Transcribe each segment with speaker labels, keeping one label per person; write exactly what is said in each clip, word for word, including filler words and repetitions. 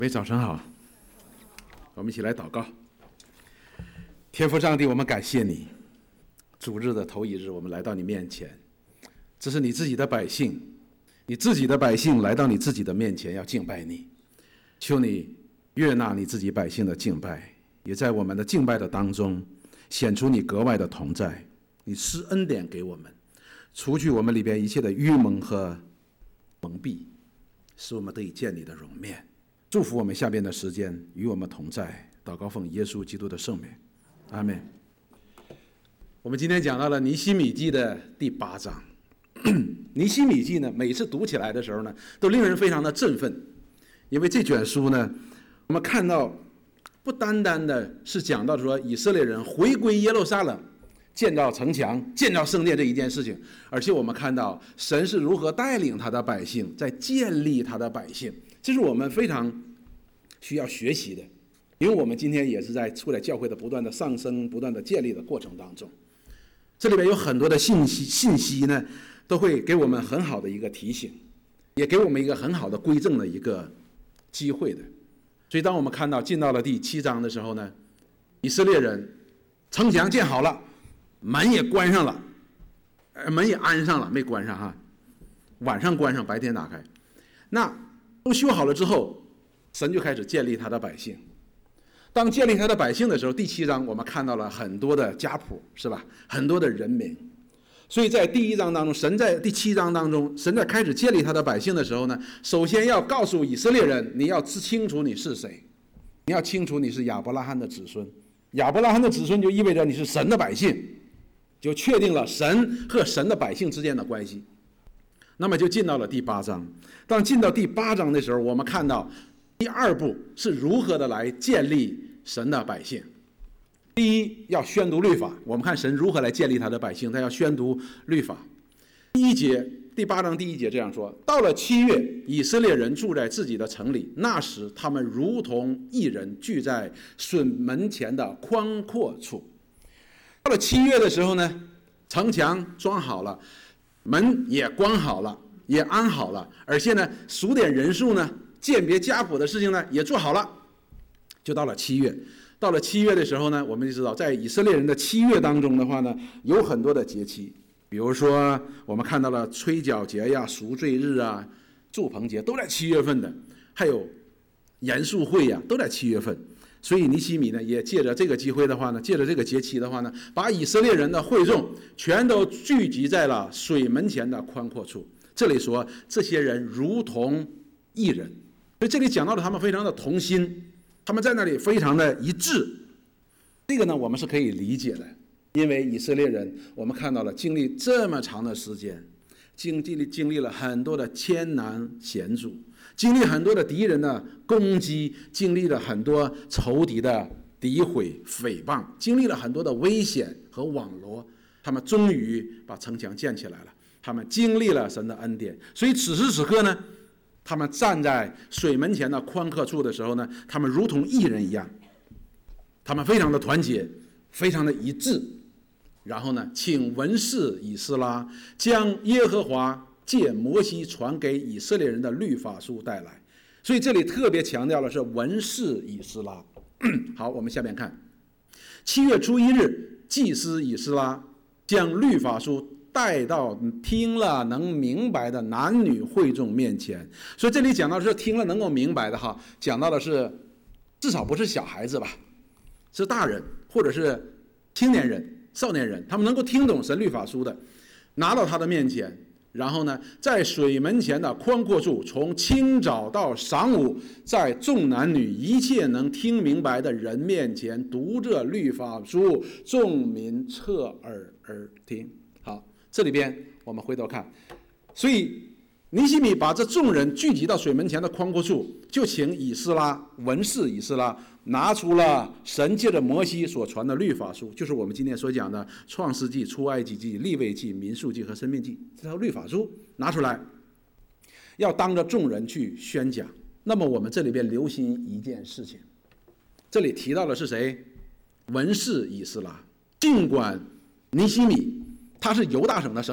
Speaker 1: 各位早晨好，我们一起来祷告。天父上帝，我们感谢你，主日的头一日，我们来到你面前，这是你自己的百姓，你自己的百姓来到你自己的面前要敬拜你，求你悦纳你自己百姓的敬拜，也在我们的敬拜的当中显出你格外的同在，你施恩典给我们，除去我们里边一切的愚蒙和蒙蔽，使我们得以见你的容面。祝福我们下边的时间与我们同在，祷告奉耶稣基督的圣名，阿们。我们今天讲到了尼希米记的第八章。尼希米记呢，每次读起来的时候呢，都令人非常的振奋，因为这卷书呢，我们看到不单单的是讲到说以色列人回归耶路撒冷，建造城墙、建造圣殿这一件事情，而且我们看到神是如何带领他的百姓，在建立他的百姓，这是我们非常需要学习的，因为我们今天也是在出来教会的不断的上升、不断的建立的过程当中，这里边有很多的信息信息呢，都会给我们很好的一个提醒，也给我们一个很好的归正的一个机会的。所以当我们看到进到了第七章的时候呢，以色列人城墙建好了，门也关上了，门也安上了，没关上哈，晚上关上，白天打开。那都修好了之后，神就开始建立他的百姓。当建立他的百姓的时候，第七章我们看到了很多的家谱，是吧？很多的人名。所以在第一章当中，神在第七章当中，神在开始建立他的百姓的时候呢，首先要告诉以色列人，你要清楚你是谁，你要清楚你是亚伯拉罕的子孙。亚伯拉罕的子孙就意味着你是神的百姓，就确定了神和神的百姓之间的关系。那么就进到了第八章。当进到第八章的时候，我们看到第二步是如何的来建立神的百姓。第一，要宣读律法。我们看神如何来建立他的百姓，他要宣读律法。第一节，第八章第一节这样说：到了七月，以色列人住在自己的城里，那时他们如同一人聚在笋门前的宽阔处。到了七月的时候呢，城墙装好了，门也关好了，也安好了，而且呢，数点人数呢，鉴别家谱的事情呢，也做好了。就到了七月，到了七月的时候呢，我们就知道，在以色列人的七月当中的话呢，有很多的节期，比如说我们看到了吹角节呀、赎罪日啊、祝棚节，都在七月份的，还有严肃会呀，都在七月份。所以尼希米呢，也借着这个机会的话呢，借着这个节期的话呢，把以色列人的会众全都聚集在了水门前的宽阔处。这里说这些人如同一人，所以这里讲到了他们非常的同心，他们在那里非常的一致。这个呢，我们是可以理解的，因为以色列人我们看到了经历这么长的时间，经历经历了很多的艰难险阻，经历很多的敌人的攻击，经历了很多仇敌的诋毁诽谤，经历了很多的危险和网罗，他们终于把城墙建起来了，他们经历了神的恩典。所以此时此刻呢，他们站在水门前的宽阔处的时候呢，他们如同一人一样，他们非常的团结，非常的一致。然后呢，请文士以斯拉将耶和华借摩西传给以色列人的律法书带来。所以这里特别强调的是文士以斯拉。好，我们下面看七月初一日，祭司以斯拉将律法书带到听了能明白的男女会众面前。所以这里讲到的是听了能够明白的哈，讲到的是至少不是小孩子吧，是大人或者是青年人、少年人，他们能够听懂神律法书的，拿到他的面前，然后呢，在水门前的宽阔处，从清早到晌午，在众男女一切能听明白的人面前读这律法书，众民侧耳而听。好，这里边我们回头看，所以尼希米把这众人聚集到水门前的宽阔处，就请以斯拉文士以斯拉拿出了神借着摩西所传的律法书，就是我们今天所讲的创世纪、出埃及记、利未记、民数记和申命记，这条律法书拿出来，要当着众人去宣讲。那么我们这里边留心一件事情，这里提到的是谁？文士以斯拉。尽管尼希米他是犹大省的省长，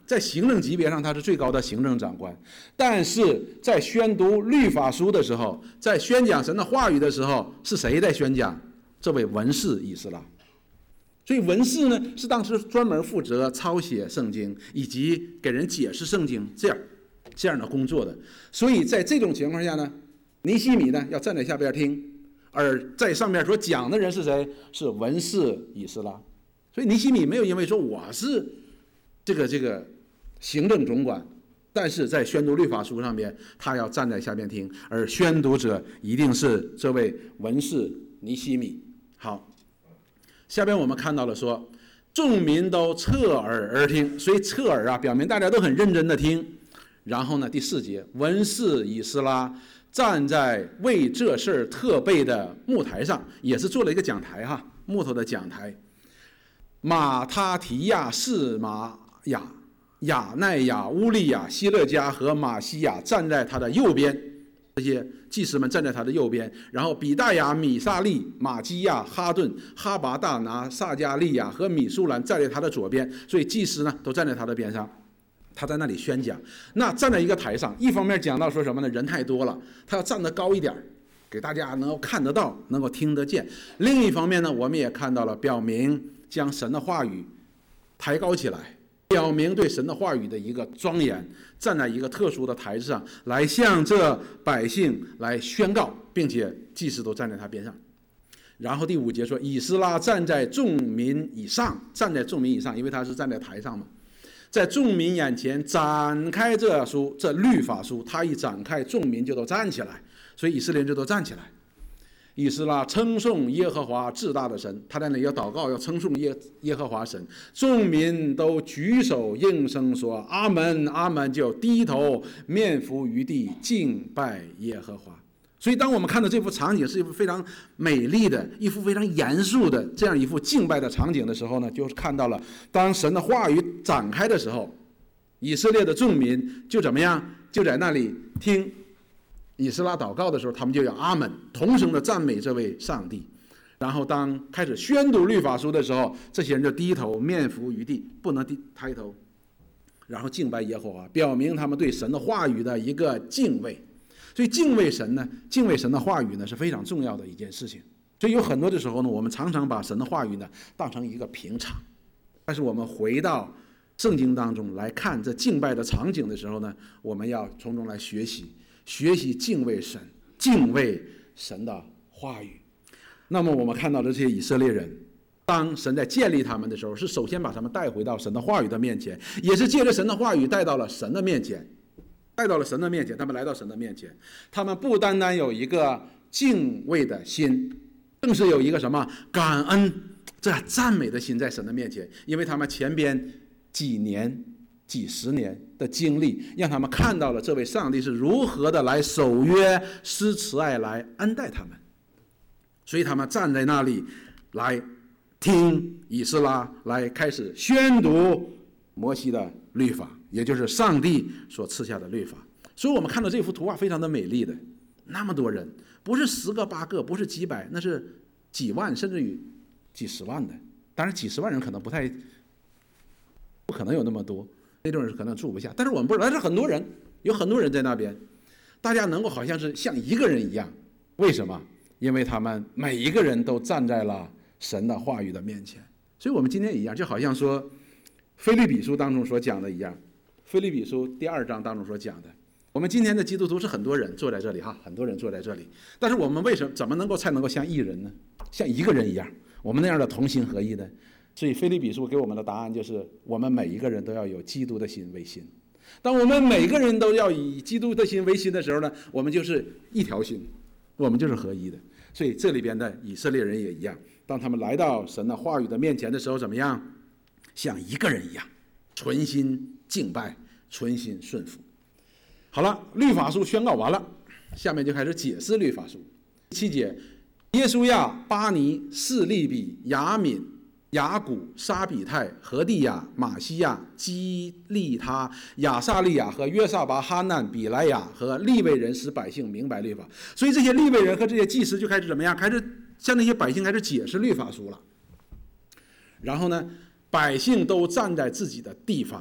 Speaker 1: 在行政级别上他是最高的行政长官，但是在宣读律法书的时候，在宣讲神的话语的时候，是谁在宣讲？这位文士以斯拉。所以文士呢，是当时专门负责抄写圣经以及给人解释圣经这样这样的工作的。所以在这种情况下呢，尼希米呢要站在下边听，而在上面所讲的人是谁？是文士以斯拉。所以尼希米没有因为说我是这个这个行政总管，但是在宣读律法书上边，他要站在下边听，而宣读者一定是这位文士尼希米。好。下边我们看到了说，众民都侧耳而听，所以侧耳啊，表明大家都很认真的听。然后呢，第四节，文士以斯拉站在为这事儿特备的木台上，也是做了一个讲台哈，木头的讲台。马他提亚、士玛雅、亚奈亚、乌利亚、希勒加和马西亚站在他的右边。这些祭司们站在他的右边，然后比大雅、米萨利、马基亚、哈顿、哈拔大拿、撒加利亚和米舒兰站在他的左边，所以祭司呢都站在他的边上，他在那里宣讲。那站在一个台上，一方面讲到说什么呢？人太多了，他要站得高一点，给大家能够看得到，能够听得见。另一方面呢，我们也看到了，表明将神的话语抬高起来，表明对神的话语的一个庄严，站在一个特殊的台子上来向这百姓来宣告，并且祭司都站在他边上。然后第五节说，以斯拉站在众民以上，站在众民以上，因为他是站在台上嘛，在众民眼前展开这书，这律法书，他一展开，众民就都站起来，所以以色列人就都站起来。以斯拉称颂耶和华至大的神，他在那里要祷告，要称颂耶耶和华神。众民都举手应声说阿门阿门，就低头面伏于地敬拜耶和华。所以当我们看到这幅场景是一幅非常美丽的，一幅非常严肃的这样一幅敬拜的场景的时候呢，就是看到了当神的话语展开的时候，以色列的众民就怎么样，就在那里听以斯拉祷告的时候，他们就要阿门，同声的赞美这位上帝。然后当开始宣读律法书的时候，这些人就低头面伏于地，不能低抬头，然后敬拜耶和华，表明他们对神的话语的一个敬畏。所以敬畏神呢，敬畏神的话语呢是非常重要的一件事情。所以有很多的时候呢，我们常常把神的话语呢当成一个平常，但是我们回到圣经当中来看这敬拜的场景的时候呢，我们要从中来学习学习敬畏神，敬畏神的话语。那么我们看到的这些以色列人，当神在建立他们的时候，是首先把他们带回到神的话语的面前，也是借着神的话语带到了神的面前，带到了神的面前，他们来到神的面前，他们不单单有一个敬畏的心，更是有一个什么感恩、这赞美的心在神的面前，因为他们前边几年几十年的经历，让他们看到了这位上帝是如何的来守约、施慈爱来恩待他们，所以他们站在那里来听以斯拉来开始宣读摩西的律法，也就是上帝所赐下的律法。所以我们看到这幅图画非常的美丽的，那么多人，不是十个八个，不是几百，那是几万甚至于几十万的。当然几十万人可能不太不可能有那么多，那种人可能住不下，但是我们不知道，但是很多人，有很多人在那边，大家能够好像是像一个人一样。为什么？因为他们每一个人都站在了神的话语的面前。所以我们今天一样，就好像说腓立比书当中所讲的一样，腓立比书第二章当中所讲的，我们今天的基督徒是很多人坐在这里哈，很多人坐在这里，但是我们为什么怎么能够才能够像一人呢？像一个人一样，我们那样的同心合一呢？所以腓立比书给我们的答案就是，我们每一个人都要有基督的心为心。当我们每个人都要以基督的心为心的时候呢，我们就是一条心，我们就是合一的。所以这里边的以色列人也一样，当他们来到神的话语的面前的时候，怎么样？像一个人一样，存心敬拜，存心顺服。好了，律法书宣告完了，下面就开始解释律法书。七节，耶稣亚、巴尼、示利比、雅敏、雅古、沙比泰、何地亚、马西亚、基利他、亚撒利亚和约撒拔、哈难、比莱亚和利未人使百姓明白律法。所以这些利未人和这些祭司就开始怎么样？开始向那些百姓开始解释律法书了。然后呢，百姓都站在自己的地方，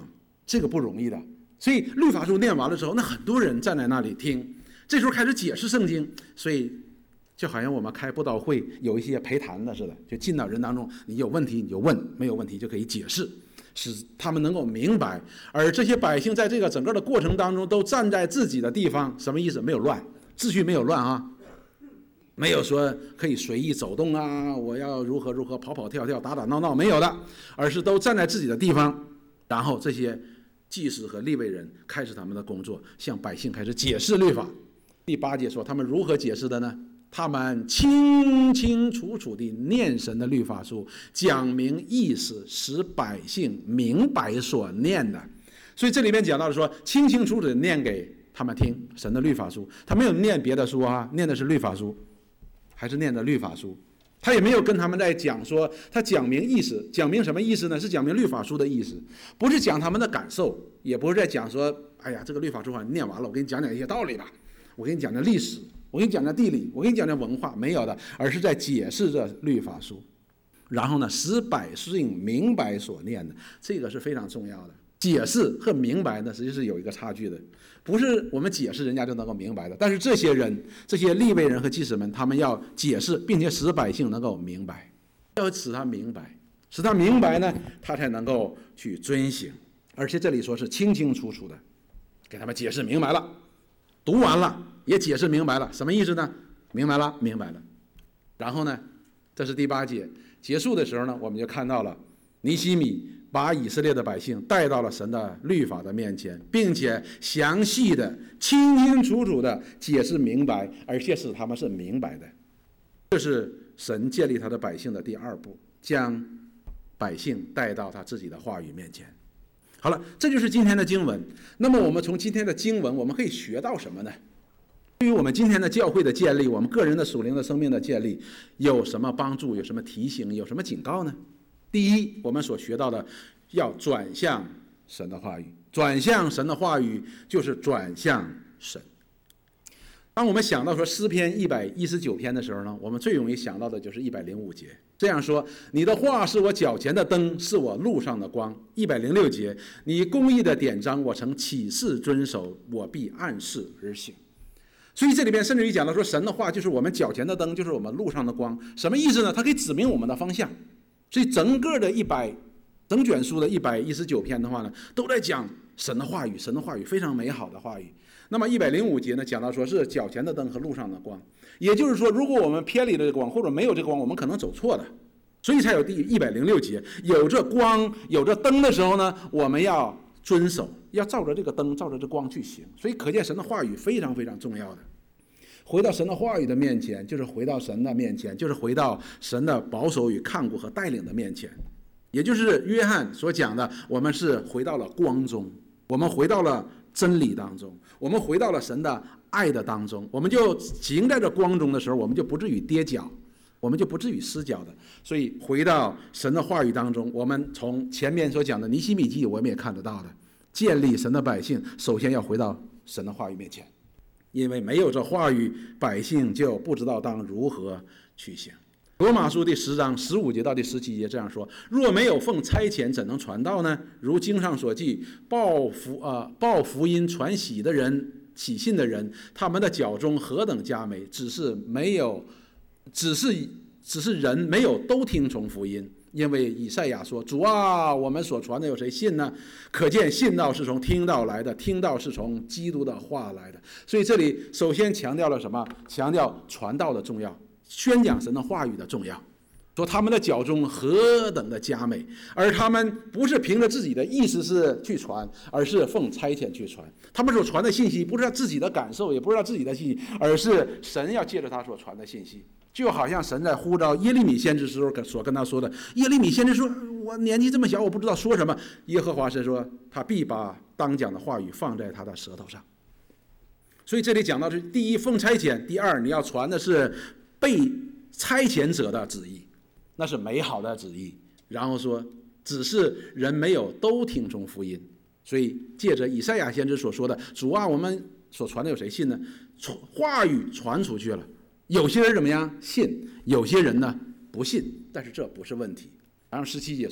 Speaker 1: 这个不容易的。所以律法书念完了之后，那很多人站在那里听，这时候开始解释圣经，所以就好像我们开布道会有一些陪谈的似的，就进到人当中，你有问题你就问，没有问题就可以解释，使他们能够明白。而这些百姓在这个整个的过程当中都站在自己的地方，什么意思？没有乱，秩序没有乱啊，没有说可以随意走动啊，我要如何如何跑跑跳跳打打闹闹，没有的，而是都站在自己的地方，然后这些祭司和利未人开始他们的工作，向百姓开始解释律法。第八节说他们如何解释的呢？他们清清楚楚地念神的律法书，讲明意思，使百姓明白所念的。所以这里面讲到的说，清清楚楚地念给他们听神的律法书，他没有念别的书啊，念的是律法书，还是念的律法书。他也没有跟他们在讲说，他讲明意思，讲明什么意思呢？是讲明律法书的意思，不是讲他们的感受，也不是在讲说，哎呀，这个律法书啊念完了，我给你讲讲一些道理吧，我给你讲讲历史，我给你讲讲地理，我给你讲讲文化，没有的，而是在解释这律法书，然后呢，使百姓明白所念的，这个是非常重要的。解释和明白呢，实际是有一个差距的，不是我们解释人家就能够明白的。但是这些人，这些利未人和祭司们，他们要解释，并且使百姓能够明白，要使他明白，使他明白呢，他才能够去遵行。而且这里说是清清楚楚的，给他们解释明白了，读完了也解释明白了，什么意思呢？明白了，明白了。然后呢，这是第八节结束的时候呢，我们就看到了尼希米把以色列的百姓带到了神的律法的面前，并且详细的、清清楚楚的解释明白，而且使他们是明白的。这是神建立他的百姓的第二步，将百姓带到他自己的话语面前。好了，这就是今天的经文。那么我们从今天的经文，我们可以学到什么呢？对于我们今天的教会的建立，我们个人的属灵的生命的建立，有什么帮助？有什么提醒？有什么警告呢？第一，我们所学到的要转向神的话语，转向神的话语就是转向神。当我们想到说诗篇一百一十九篇的时候呢，我们最容易想到的就是一百零五节，这样说：你的话是我脚前的灯，是我路上的光。一百零六节，你公义的典章，我曾起誓遵守，我必按事而行。所以这里边甚至于讲到说，神的话就是我们脚前的灯，就是我们路上的光。什么意思呢？它可以指明我们的方向。所以整个的一百整卷书的一百一十九篇的话呢，都在讲神的话语，神的话语非常美好的话语。那么一百零五节呢，讲到说是脚前的灯和路上的光，也就是说，如果我们偏离了这个光，或者没有这个光，我们可能走错的。所以才有第一百零六节，有这光有这灯的时候呢，我们要遵守，要照着这个灯，照着这光去行。所以可见神的话语非常非常重要的。回到神的话语的面前，就是回到神的面前，就是回到神的保守与看顾和带领的面前，也就是约翰所讲的，我们是回到了光中，我们回到了真理当中，我们回到了神的爱的当中，我们就行在这光中的时候，我们就不至于跌脚，我们就不至于失脚的。所以回到神的话语当中，我们从前面所讲的尼希米记我们也看得到的，建立神的百姓首先要回到神的话语面前，因为没有这话语，百姓就不知道当如何去行。罗马书第十章十五节到第十七节这样说：若没有奉差遣，怎能传道呢？如经上所记，报福呃报福音传喜的人，喜信的人，他们的脚中何等佳美！只是没有，只是只是人没有都听从福音。因为以赛亚说：主啊，我们所传的有谁信呢？可见信道是从听道来的，听道是从基督的话来的。所以这里首先强调了什么？强调传道的重要，宣讲神的话语的重要。说他们的脚中何等的佳美，而他们不是凭着自己的意思是去传，而是奉差遣去传。他们所传的信息不是他自己的感受，也不是他自己的信息，而是神要借着他所传的信息。就好像神在呼召耶利米先知时候所跟他说的，耶利米先知说：我年纪这么小，我不知道说什么。耶和华神说：他必把当讲的话语放在他的舌头上。所以这里讲到是：第一，奉差遣；第二，你要传的是被差遣者的旨意，那是美好的旨意。然后说，只是人没有都听从福音。所以借着以赛亚先知所说的：主啊，我们所传的有谁信呢？话语传出去了，有些人怎么样信，有些人呢不信，但是这不是问题。然后十七节说：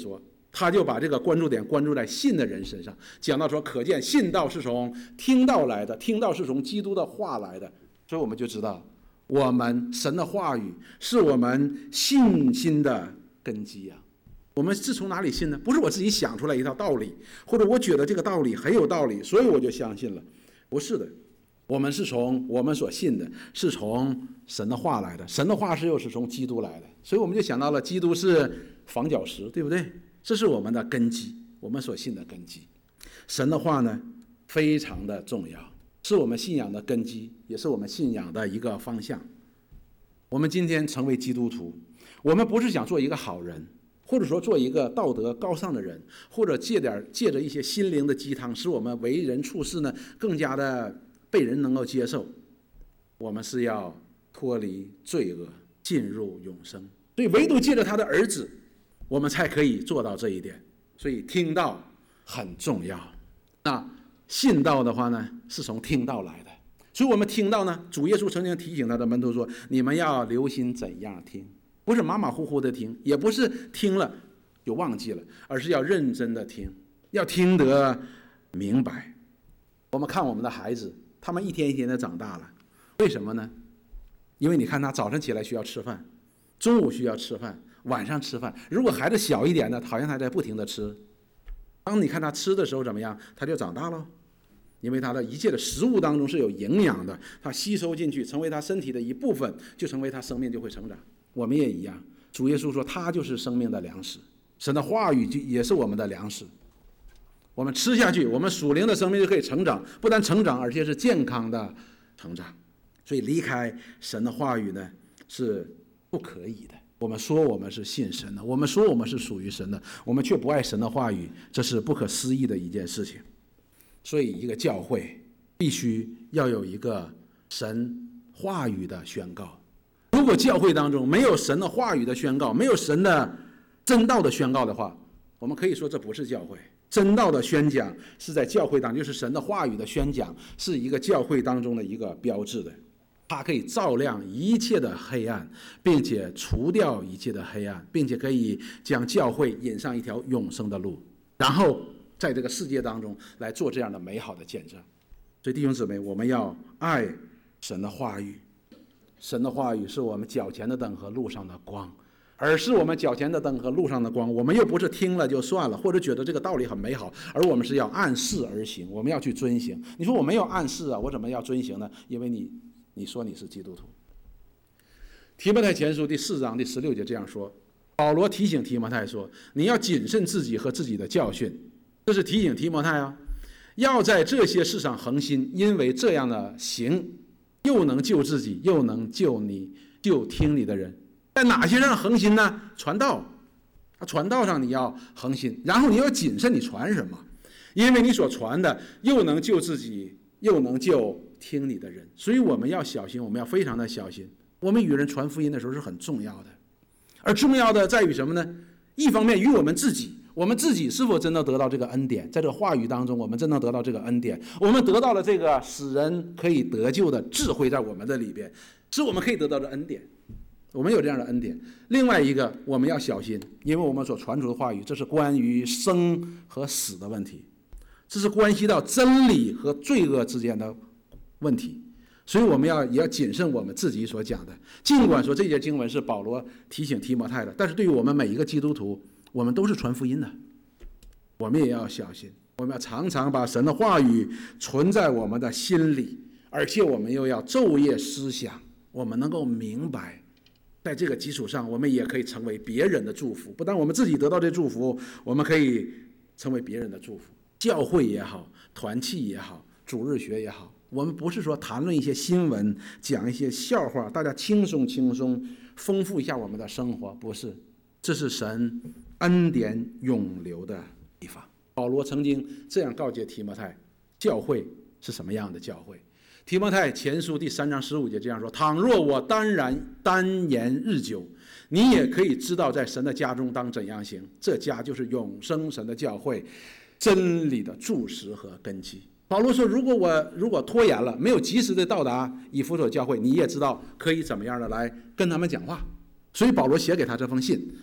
Speaker 1: 他就把这个关注点关注在信的人身上，讲到说，可见信道是从听道来的，听道是从基督的话来的。所以我们就知道，我们神的话语是我们信心的根基啊。我们是从哪里信呢？不是我自己想出来一套道理，或者我觉得这个道理很有道理，所以我就相信了。不是的，我们是从我们所信的是从神的话来的，神的话是又是从基督来的，所以我们就想到了基督是房角石，对不对？这是我们的根基，我们所信的根基。神的话呢，非常的重要，是我们信仰的根基，也是我们信仰的一个方向。我们今天成为基督徒，我们不是想做一个好人，或者说做一个道德高尚的人，或者借点借着一些心灵的鸡汤，使我们为人处事呢更加的被人能够接受。我们是要脱离罪恶，进入永生。所以唯独借着他的儿子，我们才可以做到这一点。所以听道很重要。那信道的话呢，是从听道来的。所以我们听到呢，主耶稣曾经提醒他的门徒说，你们要留心怎样听，不是马马虎虎的听，也不是听了就忘记了，而是要认真的听，要听得明白。我们看我们的孩子，他们一天一天的长大了，为什么呢？因为你看他早晨起来需要吃饭，中午需要吃饭，晚上吃饭。如果孩子小一点的，好像他在不停的吃，当你看他吃的时候怎么样，他就长大了。因为他的一切的食物当中是有营养的，他吸收进去，成为他身体的一部分，就成为他生命就会成长。我们也一样，主耶稣说他就是生命的粮食，神的话语就也是我们的粮食。我们吃下去，我们属灵的生命就可以成长，不但成长，而且是健康的成长。所以离开神的话语呢，是不可以的。我们说我们是信神的，我们说我们是属于神的，我们却不爱神的话语，这是不可思议的一件事情。所以一个教会必须要有一个神话语的宣告。如果教会当中没有神的话语的宣告，没有神的真道的宣告的话，我们可以说这不是教会。真道的宣讲是在教会当中，就是神的话语的宣讲是一个教会当中的一个标志的，它可以照亮一切的黑暗，并且除掉一切的黑暗，并且可以将教会引上一条永生的路，然后在这个世界当中来做这样的美好的见证。所以弟兄姊妹，我们要爱神的话语。神的话语是我们脚前的灯和路上的光，而是我们脚前的灯和路上的光。我们又不是听了就算了，或者觉得这个道理很美好，而我们是要按事而行，我们要去遵行。你说我没有按事啊，我怎么要遵行呢？因为你你说你是基督徒。提摩太前书第四章第十六节这样说，保罗提醒提摩太说，你要谨慎自己和自己的教训。这是提醒提摩太啊，要在这些事上恒心，因为这样的行又能救自己，又能救你，救听你的人。在哪些上恒心呢？传道，传道上你要恒心，然后你要谨慎你传什么，因为你所传的又能救自己，又能救听你的人。所以我们要小心，我们要非常的小心。我们与人传福音的时候是很重要的，而重要的在于什么呢？一方面与我们自己，我们自己是否真的得到这个恩典，在这个话语当中我们真的得到这个恩典，我们得到了这个使人可以得救的智慧在我们的里边，是我们可以得到的恩典，我们有这样的恩典。另外一个我们要小心，因为我们所传出的话语，这是关于生和死的问题，这是关系到真理和罪恶之间的问题，所以我们要也要谨慎我们自己所讲的。尽管说这节经文是保罗提醒提摩太的，但是对于我们每一个基督徒，我们都是传福音的，我们也要小心，我们要常常把神的话语存在我们的心里，而且我们又要昼夜思想，我们能够明白，在这个基础上我们也可以成为别人的祝福。不但我们自己得到这祝福，我们可以成为别人的祝福。教会也好，团契也好，主日学也好，我们不是说谈论一些新闻，讲一些笑话，大家轻松轻松丰富一下我们的生活，不是，这是神恩典永留的地方。保罗曾经这样告诫提摩太，教会是什么样的教会。提摩太前书第三章十五节这样说，倘若我单然单言日久，你也可以知道在神的家中当怎样行，这家就是永生神的教会，真理的柱石和根基。保罗说，如果我如果拖延了，没有及时的到达以弗所教会，你也知道可以怎么样的来跟他们讲话。所以保罗写给他这封信，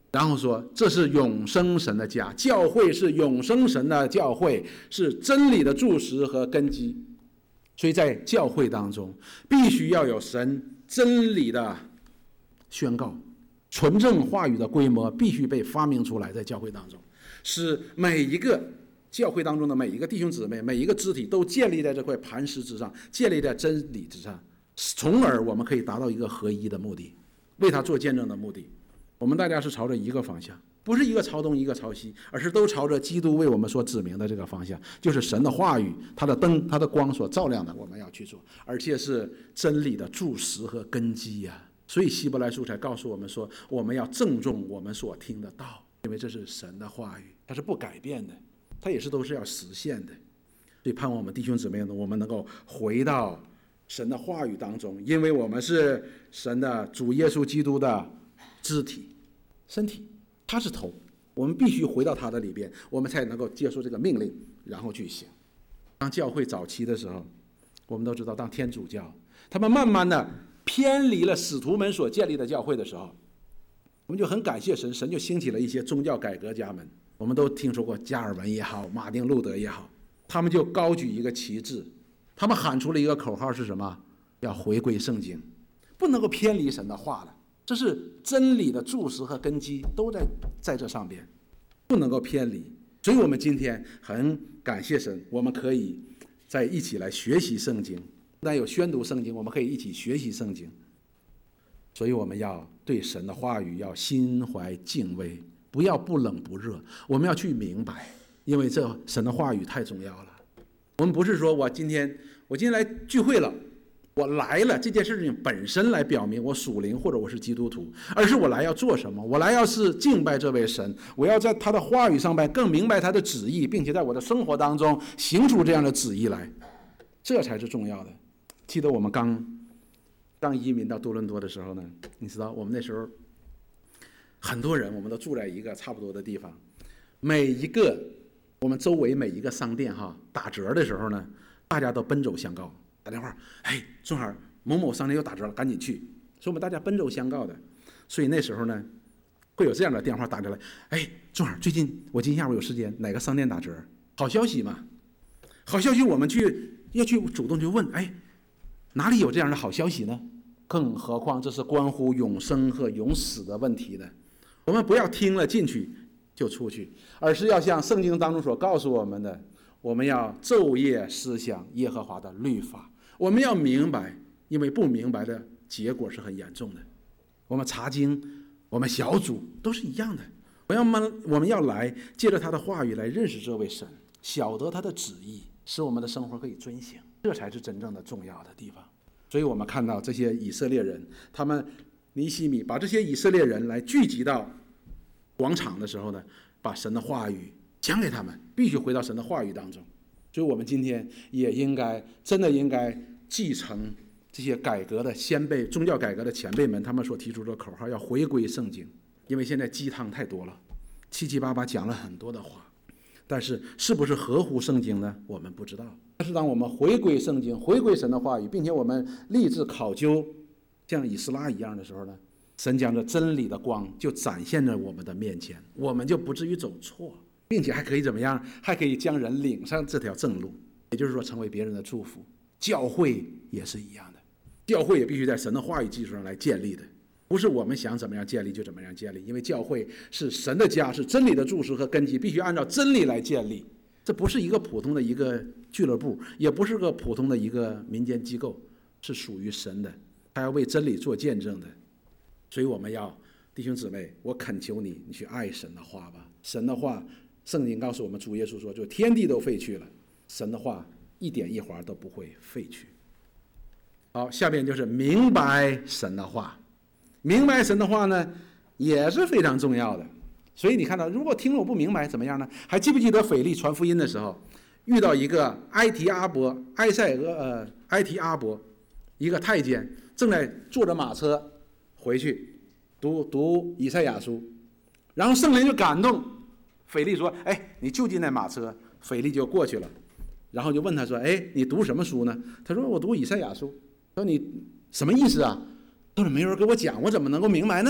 Speaker 1: 然后说这是永生神的家，教会是永生神的教会，是真理的柱石和根基。所以在教会当中必须要有神真理的宣告，纯正话语的规模必须被发明出来，在教会当中，使每一个教会当中的每一个弟兄姊妹，每一个肢体都建立在这块磐石之上，建立在真理之上，从而我们可以达到一个合一的目的，为他做见证的目的。我们大家是朝着一个方向，不是一个朝东一个朝西，而是都朝着基督为我们所指明的这个方向，就是神的话语，他的灯，他的光所照亮的，我们要去做，而且是真理的柱石和根基呀、啊。所以希伯来书才告诉我们说，我们要郑重我们所听的道，因为这是神的话语，它是不改变的，它也是都是要实现的。所以盼望我们弟兄姊妹呢，我们能够回到神的话语当中，因为我们是神的主耶稣基督的肢体身体，他是头，我们必须回到他的里边，我们才能够接受这个命令，然后去行。当教会早期的时候，我们都知道，当天主教他们慢慢的偏离了使徒们所建立的教会的时候，我们就很感谢神，神就兴起了一些宗教改革家们。我们都听说过加尔文也好，马丁路德也好，他们就高举一个旗帜，他们喊出了一个口号是什么？要回归圣经，不能够偏离神的话了。这是真理的柱石和根基，都在在这上边，不能够偏离。所以我们今天很感谢神，我们可以在一起来学习圣经，不但有宣读圣经，我们可以一起学习圣经。所以我们要对神的话语要心怀敬畏，不要不冷不热，我们要去明白，因为这神的话语太重要了。我们不是说我今天我今天来聚会了，我来了这件事情本身来表明我属灵或者我是基督徒，而是我来要做什么？我来要是敬拜这位神，我要在他的话语上边更明白他的旨意，并且在我的生活当中行出这样的旨意来，这才是重要的。记得我们刚刚移民到多伦多的时候呢，你知道我们那时候很多人，我们都住在一个差不多的地方，每一个我们周围每一个商店哈打折的时候呢，大家都奔走相告。打电话，哎，正好某某商店又打折了，赶紧去。所以我们大家奔走相告的，所以那时候呢，会有这样的电话打过来，哎，正好最近我今天下午有时间，哪个商店打折？好消息嘛，好消息我们去要去主动去问，哎，哪里有这样的好消息呢？更何况这是关乎永生和永死的问题的，我们不要听了进去就出去，而是要像圣经当中所告诉我们的，我们要昼夜思想耶和华的律法。我们要明白，因为不明白的结果是很严重的。我们查经，我们小组都是一样的。我要们我们要来借着他的话语来认识这位神，晓得他的旨意，使我们的生活可以遵行，这才是真正的重要的地方。所以我们看到这些以色列人，他们尼希米把这些以色列人来聚集到广场的时候呢，把神的话语讲给他们，必须回到神的话语当中。所以我们今天也应该真的应该继承这些改革的先辈、宗教改革的前辈们他们所提出的口号，要回归圣经。因为现在鸡汤太多了，七七八八讲了很多的话，但是是不是合乎圣经呢？我们不知道。但是当我们回归圣经，回归神的话语，并且我们立志考究像以斯拉一样的时候呢，神将这真理的光就展现在我们的面前，我们就不至于走错，并且还可以怎么样？还可以将人领上这条正路，也就是说成为别人的祝福。教会也是一样的，教会也必须在神的话语基础上来建立的，不是我们想怎么样建立就怎么样建立，因为教会是神的家，是真理的柱石和根基，必须按照真理来建立。这不是一个普通的一个俱乐部，也不是个普通的一个民间机构，是属于神的，他要为真理做见证的。所以我们要弟兄姊妹，我恳求你，你去爱神的话吧。神的话，圣经告诉我们，主耶稣说，就天地都废去了，神的话一点一划都不会废去。好，下面就是明白神的话。明白神的话呢，也是非常重要的。所以你看到，如果听了我不明白怎么样呢？还记不记得腓力传福音的时候，遇到一个埃提阿伯、埃塞俄呃埃提阿伯，一个太监正在坐着马车回去读读以赛亚书，然后圣灵就感动腓力说：“哎，你就近那马车。”腓力就过去了，然后就问他说：“哎，你读什么书呢？”他说：“我读以赛亚书。”说：“你什么意思啊？”他说：“没人给我讲，我怎么能够明白呢？”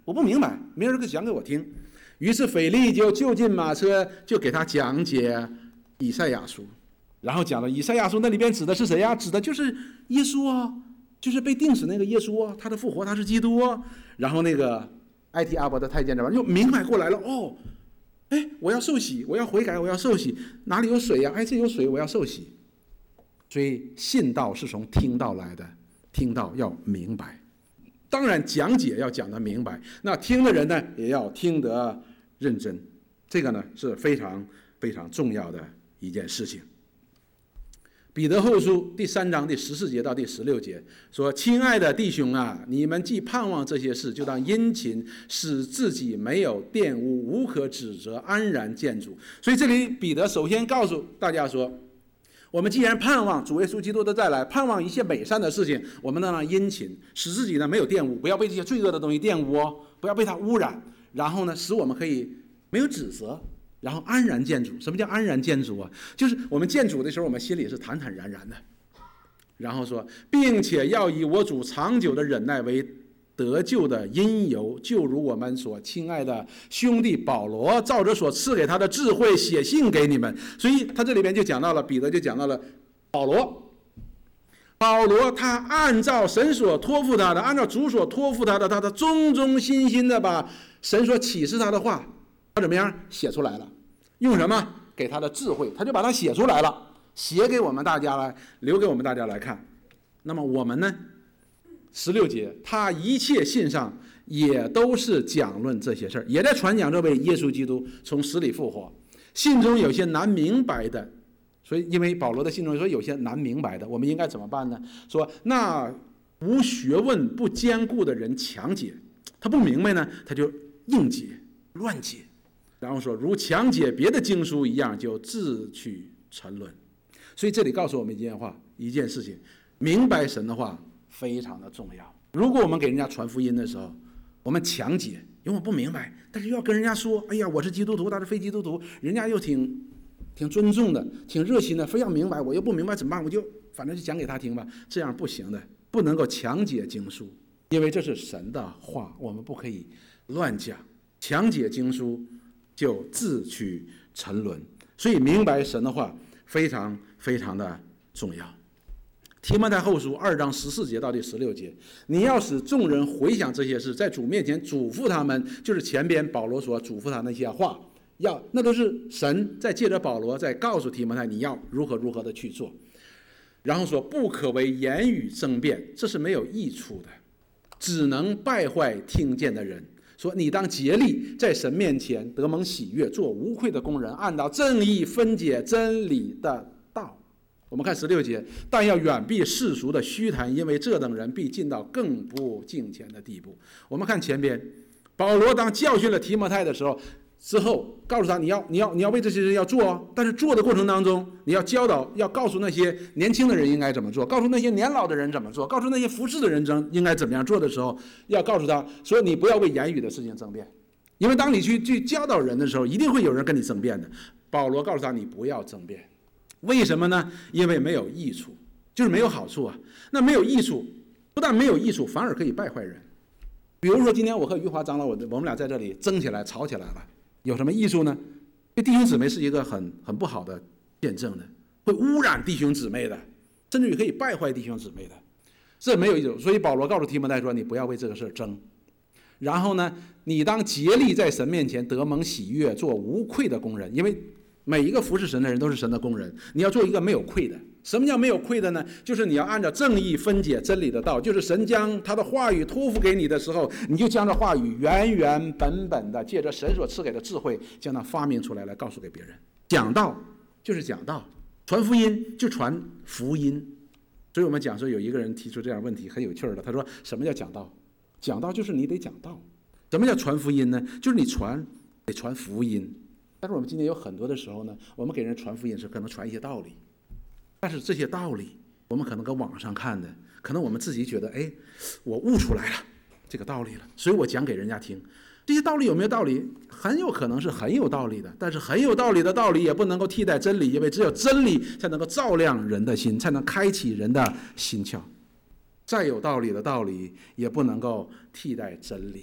Speaker 1: 我不明白，没人讲给我听。于是腓力就就近马车，就给他讲解以赛亚书，然后讲了以赛亚书那里边指的是谁呀？指的就是耶稣啊，就是被钉死那个耶稣啊，他的复活，他是基督啊。然后那个埃提阿伯的太监长就明白过来了，哦，哎，我要受洗，我要悔改，我要受洗，哪里有水呀？哎，这有水，我要受洗。所以信道是从听道来的，听道要明白。当然讲解要讲得明白，那听的人呢也要听得认真，这个呢是非常非常重要的一件事情。彼得后书第三章第十四节到第十六节说：“亲爱的弟兄啊，你们既盼望这些事，就当殷勤，使自己没有玷污，无可指责，安然见主。”所以这里彼得首先告诉大家说，我们既然盼望主耶稣基督的再来，盼望一切美善的事情，我们呢殷勤，使自己呢没有玷污，不要被这些罪恶的东西玷污哦，不要被它污染，然后呢使我们可以没有指责，然后安然见主。什么叫安然见主啊？就是我们见主的时候，我们心里是坦坦然然的。然后说，并且要以我主长久的忍耐为得救的因由，就如我们所亲爱的兄弟保罗照着所赐给他的智慧写信给你们。所以他这里边就讲到了，彼得就讲到了保罗，保罗他按照神所托付他的，按照主所托付他的，他的忠忠心心的把神所启示他的话，他怎么样写出来了？用什么？给他的智慧，他就把它写出来了，写给我们大家来，留给我们大家来看。那么我们呢？十六节，他一切信上也都是讲论这些事儿，也在传讲这位耶稣基督从死里复活。信中有些难明白的，所以因为保罗的信中说有些难明白的，我们应该怎么办呢？说那无学问不坚固的人强解，他不明白呢，他就硬解乱解，然后说如强解别的经书一样，就自取沉沦。所以这里告诉我们一件话，一件事情，明白神的话非常的重要。如果我们给人家传福音的时候，我们强解，因为我不明白，但是又要跟人家说，哎呀，我是基督徒，他是非基督徒，人家又挺挺尊重的，挺热心的，非要明白，我又不明白怎么办？我就反正就讲给他听吧，这样不行的，不能够强解经书，因为这是神的话，我们不可以乱讲，强解经书就自取沉沦。所以明白神的话非常非常的重要。提摩太后书二章十四节到第十六节，你要使众人回想这些事，在主面前嘱咐他们，就是前边保罗所嘱咐他那些话，要那都是神在借着保罗在告诉提摩太你要如何如何的去做。然后说不可为言语争辩，这是没有益处的，只能败坏听见的人。说你当竭力在神面前得蒙喜悦，做无愧的工人，按照正义分解真理的道。我们看十六节，但要远避世俗的虚谈，因为这等人必进到更不敬虔的地步。我们看前边，保罗当教训了提摩太的时候，之后告诉他你要你要你要为这些人要做哦，但是做的过程当中，你要教导，要告诉那些年轻的人应该怎么做，告诉那些年老的人怎么做，告诉那些服侍的人应该怎么样做的时候，要告诉他说你不要为言语的事情争辩，因为当你去去教导人的时候，一定会有人跟你争辩的。保罗告诉他你不要争辩。为什么呢？因为没有益处，就是没有好处啊。那没有益处，不但没有益处，反而可以败坏人。比如说今天我和余华长老，我我们俩在这里争起来、吵起来了，有什么益处呢？对弟兄姊妹是一个很很不好的见证的，会污染弟兄姊妹的，甚至于可以败坏弟兄姊妹的，这没有益处。所以保罗告诉提摩太说，你不要为这个事争。然后呢，你当竭力在神面前得蒙喜悦，做无愧的工人，因为每一个服侍神的人都是神的工人，你要做一个没有愧的。什么叫没有愧的呢？就是你要按照正义分解真理的道，就是神将他的话语托付给你的时候，你就将这话语原原本本的借着神所赐给的智慧，将它发明出来，来告诉给别人。讲道就是讲道，传福音就传福音。所以我们讲说有一个人提出这样问题，很有趣的，他说什么叫讲道？讲道就是你得讲道。什么叫传福音呢？就是你传得传福音。但是我们今天有很多的时候呢，我们给人传福音时可能传一些道理，但是这些道理我们可能跟网上看的，可能我们自己觉得，哎，我悟出来了这个道理了，所以我讲给人家听。这些道理有没有道理？很有可能是很有道理的，但是很有道理的道理也不能够替代真理，因为只有真理才能够照亮人的心，才能开启人的心窍。再有道理的道理也不能够替代真理。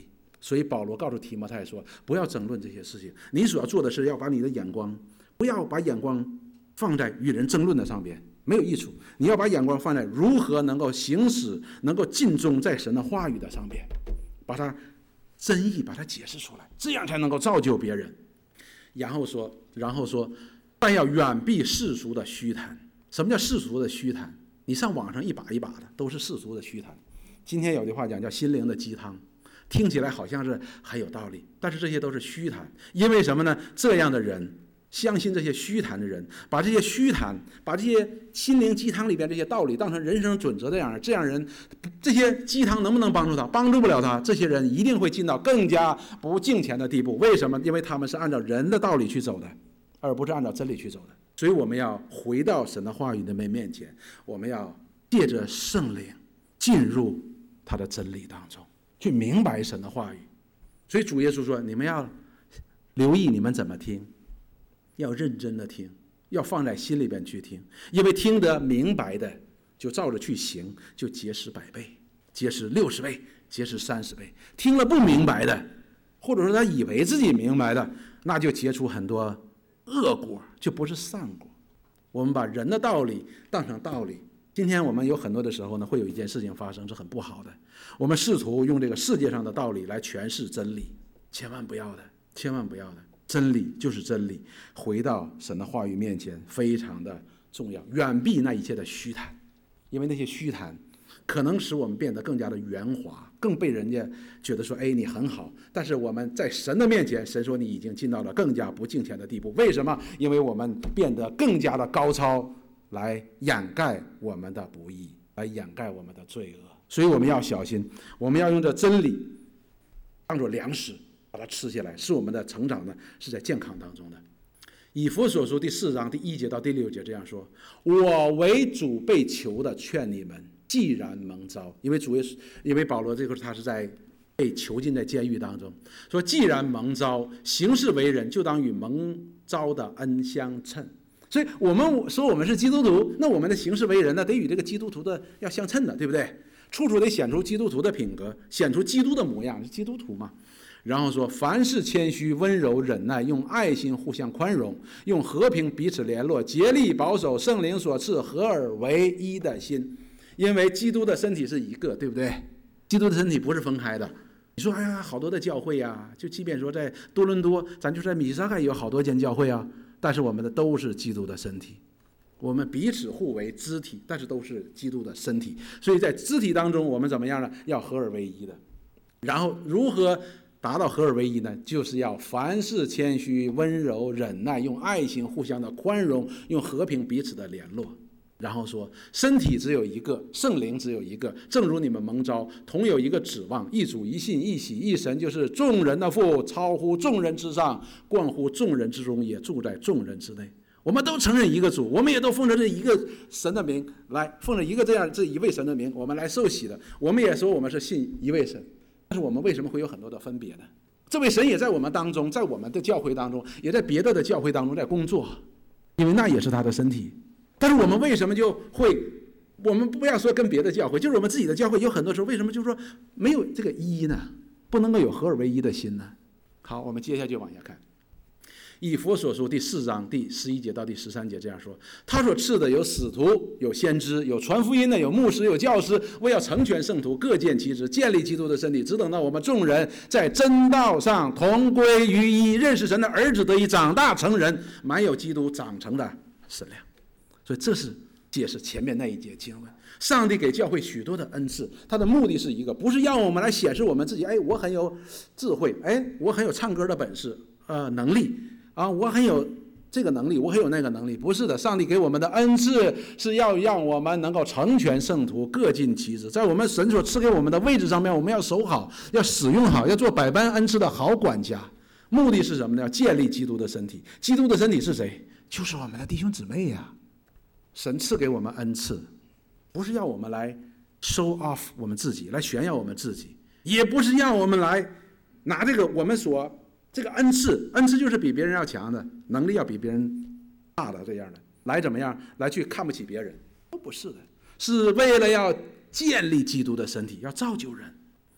Speaker 1: 所以保罗告诉提摩太说，不要争论这些事情，你所要做的是要把你的眼光，不要把眼光放在与人争论的上边，没有益处。你要把眼光放在如何能够行使，能够尽忠在神的话语的上边，把它真意把它解释出来，这样才能够造就别人。然后说，然后说，但要远避世俗的虚谈。什么叫世俗的虚谈？你上网上一把一把的都是世俗的虚谈。今天有句话讲叫心灵的鸡汤，听起来好像是很有道理，但是这些都是虚谈。因为什么呢？这样的人相信这些虚谈的人，把这些虚谈，把这些心灵鸡汤里边这些道理当成人生准则这样，这样人，这些鸡汤能不能帮助他？帮助不了他。这些人一定会进到更加不敬虔的地步。为什么？因为他们是按照人的道理去走的，而不是按照真理去走的。所以我们要回到神的话语的面前，我们要借着圣灵进入他的真理当中，去明白神的话语。所以主耶稣说，你们要留意你们怎么听，要认真的听，要放在心里边去听，因为听得明白的就照着去行，就结实百倍，结实六十倍，结实三十倍。听了不明白的，或者说他以为自己明白的，那就结出很多恶果，就不是善果。我们把人的道理当成道理。今天我们有很多的时候呢，会有一件事情发生是很不好的，我们试图用这个世界上的道理来诠释真理，千万不要的，千万不要的。真理就是真理，回到神的话语面前非常的重要，远避那一切的虚谈，因为那些虚谈可能使我们变得更加的圆滑，更被人家觉得说，哎，你很好。但是我们在神的面前，神说你已经进到了更加不敬虔的地步。为什么？因为我们变得更加的高超，来掩盖我们的不义，来掩盖我们的罪恶。所以我们要小心，我们要用这真理当作粮食把它吃下来，使我们的成长呢是在健康当中的。以弗所书第四章第一节到第六节这样说：我为主被囚的劝你们，既然蒙召，因为主耶稣，因为保罗这个他是在被囚禁在监狱当中，说既然蒙召，行事为人就当与蒙召的恩相称。所以我们说我们是基督徒，那我们的行事为人呢，得与这个基督徒的要相称的，对不对？处处得显出基督徒的品格，显出基督的模样，是基督徒嘛。然后说，凡事谦虚、温柔、忍耐，用爱心互相宽容，用和平彼此联络，竭力保守圣灵所赐合而为一的心。因为基督的身体是一个，对不对？基督的身体不是分开的。你说，哎呀，好多的教会啊，就即便说在多伦多，咱就在米沙盖也有好多间教会啊，但是我们的都是基督的身体。我们彼此互为肢体，但是都是基督的身体。所以在肢体当中，我们怎么样呢？要合而为一的。然后如何达到合而为一呢？就是要凡事谦虚、温柔、忍耐，用爱心互相的宽容，用和平彼此的联络。然后说，身体只有一个，圣灵只有一个，正如你们蒙召，同有一个指望，一主一信一喜一神，就是众人的父，超乎众人之上，贯乎众人之中，也住在众人之内。我们都承认一个主，我们也都奉着这一个神的名来，奉着一个这样这一位神的名，我们来受洗的。我们也说我们是信一位神，但是我们为什么会有很多的分别呢？这位神也在我们当中，在我们的教会当中，也在别的的教会当中在工作，因为那也是他的身体。但是我们为什么就会，我们不要说跟别的教会，就是我们自己的教会，有很多时候为什么就是说没有这个一呢？不能够有合而为一的心呢？好，我们接下去往下看。以弗所书第四章第十一节到第十三节这样说：他所赐的有使徒，有先知，有传福音的，有牧师，有教师，为要成全圣徒，各尽其职，建立基督的身体，只等到我们众人在真道上同归于一，认识神的儿子，得以长大成人，满有基督长成的身量。所以这是解释前面那一节经文。上帝给教会许多的恩赐，他的目的是一个，不是让我们来显示我们自己，哎，我很有智慧，哎，我很有唱歌的本事，呃，能力啊，我很有这个能力，我很有那个能力。不是的，上帝给我们的恩赐是要让我们能够成全圣徒，各尽其职，在我们神所赐给我们的位置上面，我们要守好，要使用好，要做百般恩赐的好管家。目的是什么呢？要建立基督的身体。基督的身体是谁？就是我们的弟兄姊妹呀。神赐给我们恩赐，不是要我们来 show off 我们自己，来炫耀我们自己，也不是让我们来拿这个我们所这个恩赐，恩赐就是比别人要强的，能力要比别人大的这样的，来怎么样来去看不起别人，都不是的，是为了要建立基督的身体，要造就人。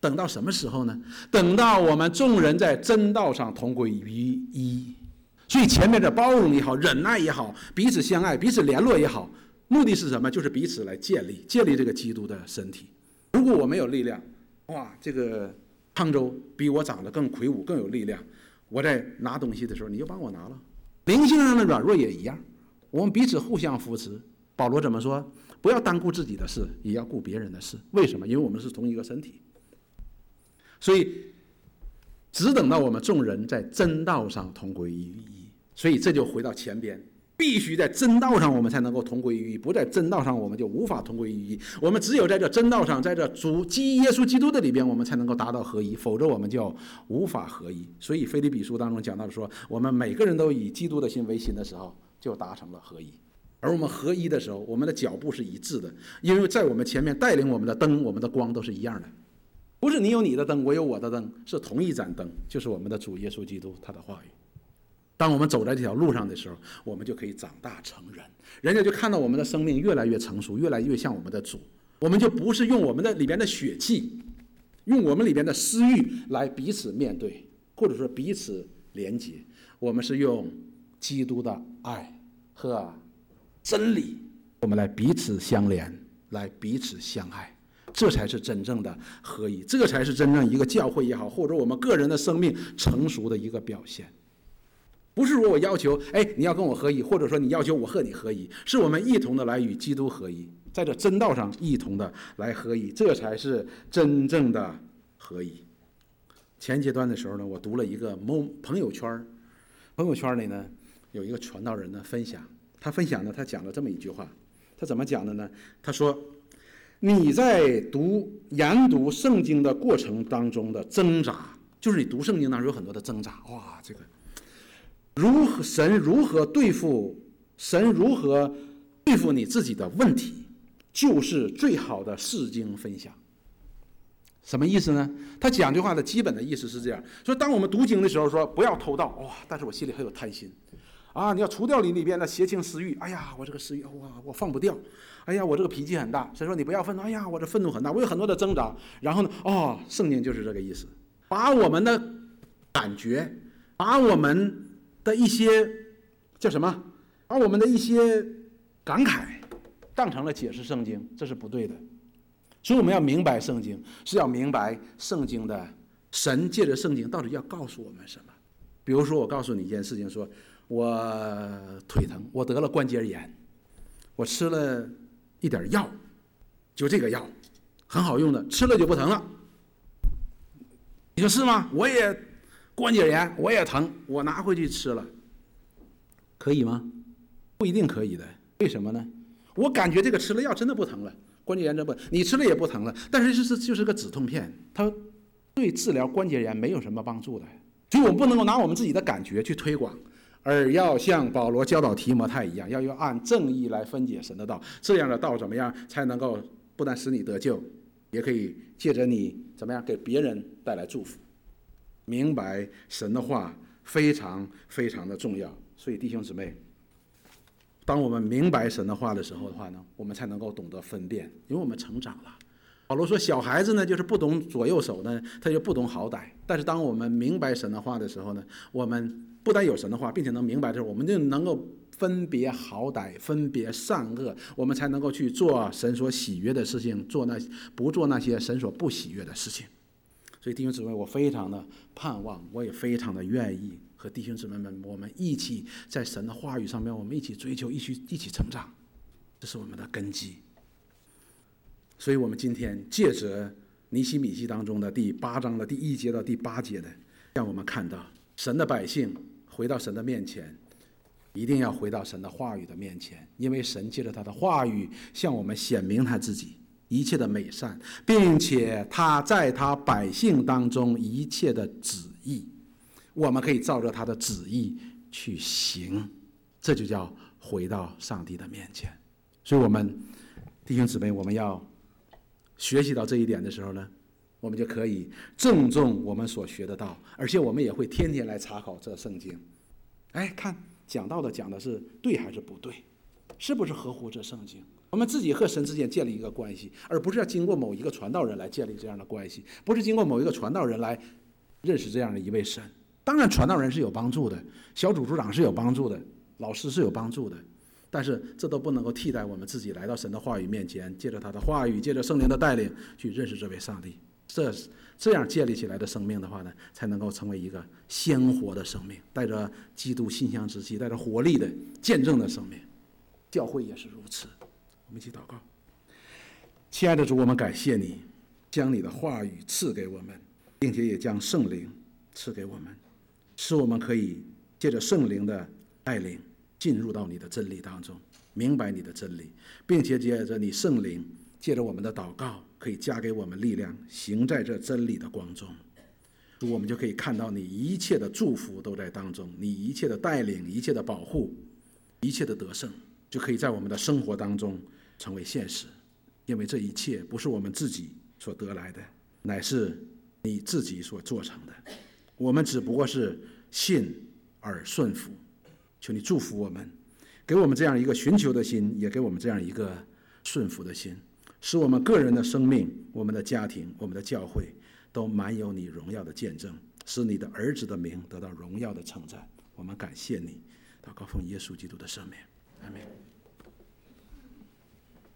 Speaker 1: 等到什么时候呢？等到我们众人在真道上同归于一。所以前面的包容也好，忍耐也好，彼此相爱，彼此联络也好，目的是什么？就是彼此来建立建立这个基督的身体。如果我没有力量，哇，这个康州比我长得更魁梧更有力量，我在拿东西的时候你就帮我拿了。灵性上的软弱也一样，我们彼此互相扶持。保罗怎么说？不要单顾自己的事，也要顾别人的事。为什么？因为我们是同一个身体。所以只等到我们众人在真道上同归于一。所以这就回到前边，必须在真道上我们才能够同归于一，不在真道上我们就无法同归于一。我们只有在这真道上，在这主基耶稣基督的里边，我们才能够达到合一，否则我们就无法合一。所以腓立比书当中讲到说，我们每个人都以基督的心为心的时候，就达成了合一。而我们合一的时候，我们的脚步是一致的，因为在我们前面带领我们的灯，我们的光都是一样的，不是你有你的灯，我有我的灯，是同一盏灯，就是我们的主耶稣基督他的话语。当我们走在这条路上的时候，我们就可以长大成人，人家就看到我们的生命越来越成熟，越来越像我们的主。我们就不是用我们的里边的血气，用我们里边的私欲来彼此面对，或者说彼此连结，我们是用基督的爱和真理，我们来彼此相连，来彼此相爱，这才是真正的合一，这才是真正一个教会也好，或者我们个人的生命成熟的一个表现。不是说我要求，哎，你要跟我合一，或者说你要求我和你合一，是我们一同的来与基督合一，在这真道上一同的来合一，这才是真正的合一。前阶段的时候呢，我读了一个朋友圈，朋友圈里呢有一个传道人呢分享，他分享呢，他讲了这么一句话，他怎么讲的呢？他说，你在读研读圣经的过程当中的挣扎，就是你读圣经当中有很多的挣扎，哇，这个如何神如何对付神如何对付你自己的问题，就是最好的释经分享。什么意思呢？他讲这话的基本的意思是这样，说当我们读经的时候说不要偷盗，哇，但是我心里很有贪心啊，你要除掉你里边的邪情私欲，哎呀，我这个私欲，哇，我放不掉，哎呀，我这个脾气很大。神说你不要愤怒，哎呀，我这愤怒很大，我有很多的挣扎。然后呢，哦，圣经就是这个意思，把我们的感觉，把我们的一些叫什么，把我们的一些感慨当成了解释圣经，这是不对的。所以我们要明白圣经，是要明白圣经的神借着圣经到底要告诉我们什么。比如说我告诉你一件事情，说我腿疼，我得了关节炎，我吃了一点药，就这个药很好用的，吃了就不疼了。你说是吗？我也关节炎，我也疼，我拿回去吃了，可以吗？不一定可以的。为什么呢？我感觉这个吃了药真的不疼了，关节炎真不，你吃了也不疼了，但是就是就是个止痛片，它对治疗关节炎没有什么帮助的。所以我们不能够拿我们自己的感觉去推广，而要像保罗教导提摩太一样，要用按正义来分解神的道，这样的道怎么样才能够不但使你得救，也可以借着你怎么样给别人带来祝福。明白神的话非常非常的重要，所以弟兄姊妹，当我们明白神的话的时候的话呢，我们才能够懂得分辨，因为我们成长了。保罗说小孩子呢就是不懂左右手呢，他就不懂好歹，但是当我们明白神的话的时候呢，我们不但有神的话，并且能明白的时候，我们就能够分别好歹，分别善恶，我们才能够去做神所喜悦的事情，做那不做那些神所不喜悦的事情。所以弟兄姊妹，我非常的盼望，我也非常的愿意和弟兄姊妹们，我们一起在神的话语上面，我们一起追求，一起一起成长，这是我们的根基。所以我们今天借着尼希米记当中的第八章的第一节到第八节的，让我们看到神的百姓回到神的面前，一定要回到神的话语的面前，因为神借着他的话语向我们显明他自己一切的美善，并且他在他百姓当中一切的旨意，我们可以照着他的旨意去行，这就叫回到上帝的面前。所以我们弟兄姊妹，我们要学习到这一点的时候呢，我们就可以郑重我们所学的道，而且我们也会天天来查考这圣经，哎，看讲道的讲的是对还是不对，是不是合乎这圣经。 我们自己和神之间建立一个关系，而不是要经过某一个传道人来建立这样的关系，不是经过某一个传道人来认识这样的一位神。当然传道人是有帮助的，小组组长是有帮助的，老师是有帮助的，但是这都不能够替代我们自己来到神的话语面前，借着他的话语，借着圣灵的带领去认识这位上帝。这这样建立起来的生命的话呢，才能够成为一个鲜活的生命，带着基督馨香之气，带着活力的见证的生命。教会也是如此。我们一起祷告。亲爱的主，我们感谢你将你的话语赐给我们，并且也将圣灵赐给我们，使我们可以借着圣灵的带领进入到你的真理当中，明白你的真理，并且借着你圣灵，借着我们的祷告可以加给我们力量，行在这真理的光中。主，我们就可以看到你一切的祝福都在当中，你一切的带领，一切的保护，一切的得胜就可以在我们的生活当中成为现实。因为这一切不是我们自己所得来的，乃是你自己所做成的，我们只不过是信而顺服。求你祝福我们，给我们这样一个寻求的心，也给我们这样一个顺服的心，使我们个人的生命，我们的家庭，我们的教会都满有你荣耀的见证，使你的儿子的名得到荣耀的称赞。我们感谢你，祷告奉耶稣基督的圣名，阿们。